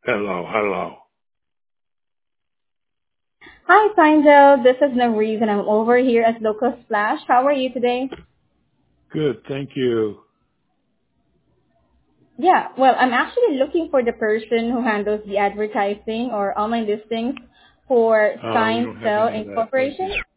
Hello, hello. Hi, Sindel. This is Navreeze, and I'm over here at Local Splash. How are you today? Good, thank you. Yeah, well, I'm actually looking for the person who handles the advertising or online listings for We Sign don't have Sell any of that. Thank Incorporation. you.